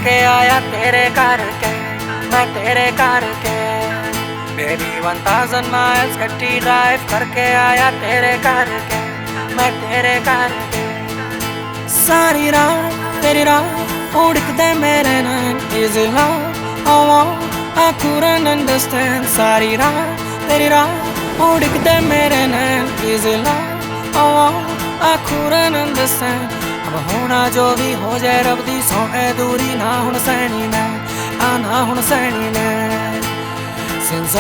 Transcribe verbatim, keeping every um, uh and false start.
करके आया तेरे करके, मैं तेरे करके। बेबी वन थाउजेंड माइल्स गड्डी ड्राइव करके आया तेरे करके, मैं तेरे करके। सारी रात तेरी रात उड़कते मेरे नैन, is love I want I couldn't understand। सारी रात तेरी रात उड़कते मेरे नैन, is love I want I couldn't understand। अब होना जो भी हो जाए रब दी सौ ए दूरी ना हुण सैनी मैं, आ ना हुण सैनी मैं। Since